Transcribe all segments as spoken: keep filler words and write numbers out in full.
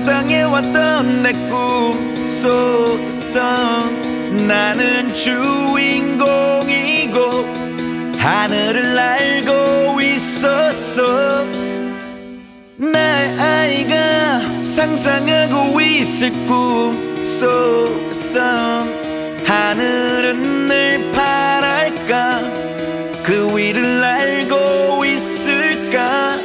상상해왔던 내 꿈 속에서 나는 주인공이고 하늘을 날고 있었어. 나의 아이가 상상하고 있을 꿈 속에서 하늘은 늘 파랄까, 그 위를 날고 있을까.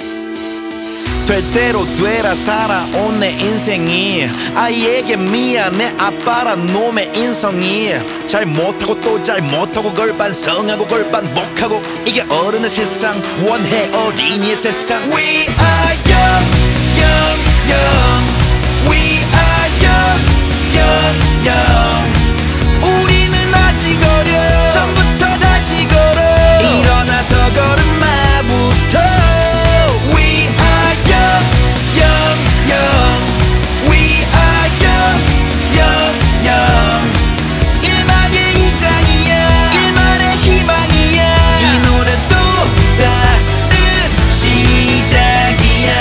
될 대로 되라 살아온 내 인생이, 아이에게 미안해 아빠란 놈의 인성이. 잘 못하고 또 잘 못하고 걸 반성하고 걸 반복하고, 이게 어른의 세상, 원해 어린이의 세상. We are young, young, young. We are young, young, young. 우리는 아직 어려, 처음부터 다시 걸어. 일어나서 걸음마부터. We are young, young, young. We are young, young, young. 일만의 이장이야, 일만의 희망이야. 이 노래 또 다른 시작이야.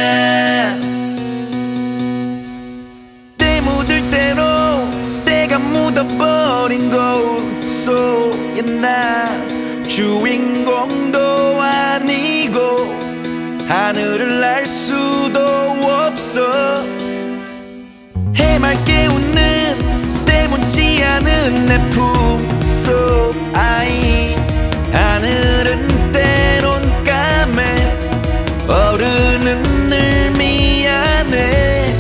때 묻을 대로 때가 묻어버린 거울 속에 나 주인공도 아니고 하늘을 날 수도 없어. 해맑게 웃는 때묻지 않은 내 품속 아이, 하늘은 때론 까매, 어른은 늘 미안해.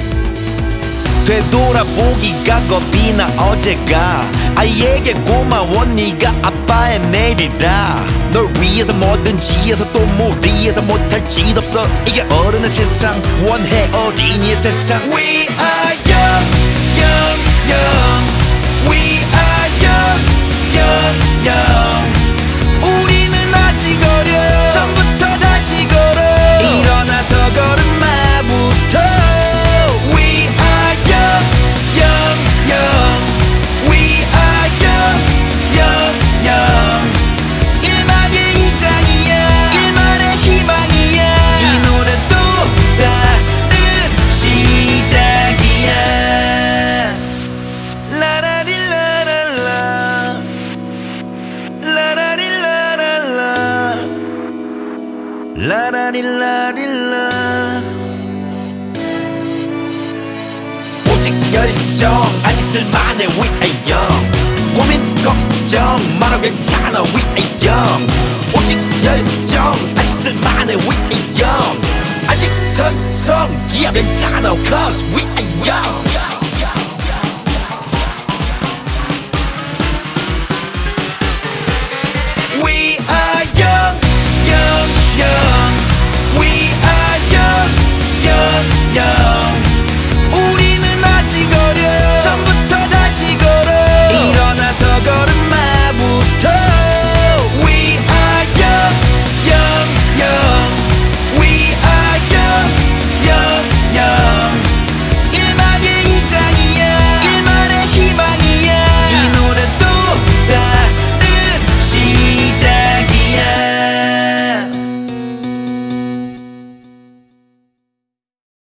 되돌아보기가 겁이 나 어제가, 아이에게 고마워 네가 아빠의 내일이라. 널 위해서 뭐든지 해서 또 무리해서 못할 짓 없어, 이게 어른의 세상, 원해 어린이의 세상. We are young, young, young. We are young, young, young. 우리는 아직 어려, 처음부터 다시 걸어. 일어나서 걸음마부터. We are young, young, young. We are young, young, young. 일만의 이장이야, 일만의 희망이야. 이 노래 또 다른 시작이야. 라라리라랄라, 라라리라랄라, 라라리라릴라. 오직 열정, 아직 쓸만해. We are young. 고민 걱정 말아 괜찮아. We are young. 오직 열정, 아직 쓸만해. We are young. 아직 전성기야 괜찮아. Cause we are